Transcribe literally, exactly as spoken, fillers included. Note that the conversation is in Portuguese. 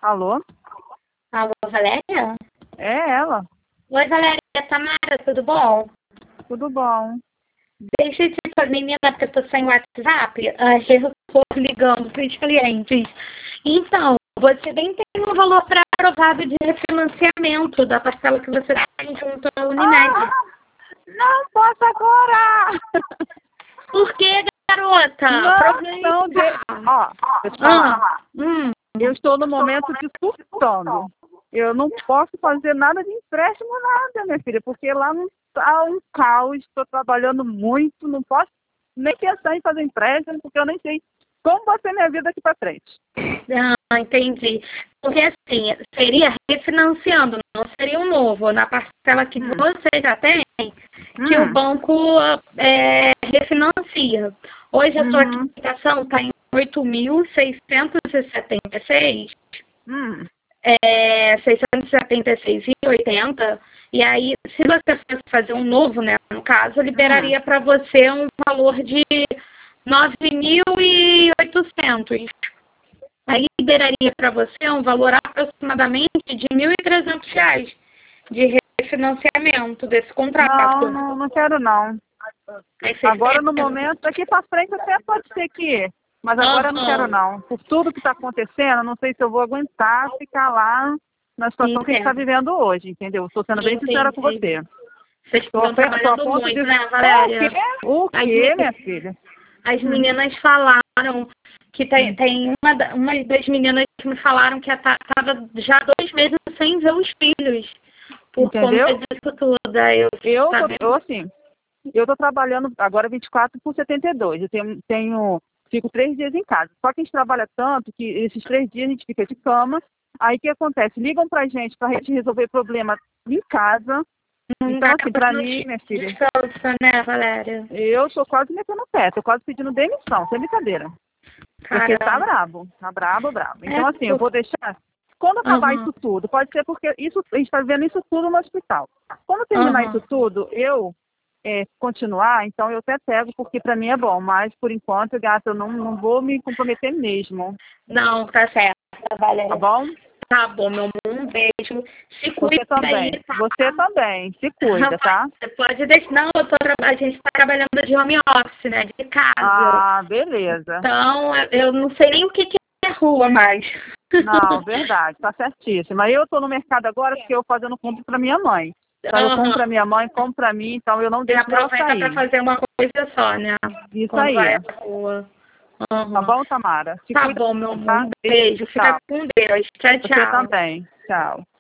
Alô? Alô, Valéria? É ela. Oi, Valéria, Tamara, tudo bom? Tudo bom. Deixa eu te falar, menina, porque eu tô sem WhatsApp, aí eu tô ligando para os clientes. Então, você bem tem um valor pré-aprovado de refinanciamento da parcela que você tem junto à Unimed. Ah, não posso agora! Por que, garota? Não, Aproveita. não, de... ó, eu te falar. Ah, hum, Eu estou no momento de surtando. Eu não posso fazer nada de empréstimo, nada, minha filha, porque lá não tá um caos, estou trabalhando muito, não posso nem pensar em fazer empréstimo, porque eu nem sei como vai ser minha vida aqui para frente. ah, entendi. Porque assim, seria refinanciando, não seria um novo. Na parcela que Hum. você já tem, que Hum. o banco é, refinancia. Hoje a sua Uhum. quitação está em oito mil seiscentos e setenta e seis, Hum. é, seiscentos e setenta e seis e oitenta, e aí, se você fosse fazer um novo, né, no caso, liberaria para você um valor de nove mil e oitocentos. Aí liberaria para você um valor aproximadamente de mil e trezentos reais de refinanciamento desse contrato. Não, não, não quero não. Aí você Agora no pensa, momento, daqui para frente até pode ser que, mas agora eu não quero aham, não. Por tudo que está acontecendo, não sei se eu vou aguentar ficar lá na situação que a gente está entendo, vivendo hoje, entendeu? Estou sendo bem sincera com entendi. você. Vocês Estou estão a trabalhando ponto muito, de... né, É, o Valéria? quê? O As, quê, me- minha filha? as Hum, meninas falaram que tem, hum. tem uma, da- uma das meninas que me falaram que estava já dois meses sem ver os filhos por Entendeu? conta disso tudo. Aí eu, Eu, tá tô, eu vendo? assim, eu estou trabalhando agora vinte e quatro por setenta e dois. Eu tenho, tenho, fico três dias em casa. Só que a gente trabalha tanto que esses três dias a gente fica de cama. Aí o que acontece? Ligam pra gente pra gente resolver problema em casa. Não Então, dá assim, pra pra não mim, minha filha, descansa, né, Valéria? eu tô quase metendo o pé, tô quase pedindo demissão, sem brincadeira. Porque tá Caramba. brabo, tá brabo, brabo. É, Então, assim, eu por... vou deixar. Quando acabar Aham, isso tudo, pode ser porque isso, a gente está vendo isso tudo no hospital. Quando terminar isso aham. tudo, eu é, continuar, então eu até pego, porque para mim é bom. Mas, por enquanto, gata, eu não, não vou me comprometer mesmo. Não, tá certo, Tá Valéria. bom? Tá bom, meu amor. Um beijo. Se cuida Você aí, também. tá? Você também. Se cuida, tá? Você pode deixar. Não, eu tô, tra- a gente tá trabalhando de home office, né? De casa. Ah, beleza. Então, eu eu não sei nem o que, que é rua mais. Não, verdade, tá certíssima. Eu tô no mercado agora porque eu fazendo compra para minha mãe. Então eu compro Aham. para minha mãe, compro para mim, então eu não E deixo dela aproveita pra sair. fazer uma coisa só, né? Isso Quando aí. vai à rua. Tá Aham. bom, Tamara? Se Tá cuida, bom, meu amor. tá? Um beijo. Fica Tchau. com Deus. Tchau, Você tchau. também. Tchau.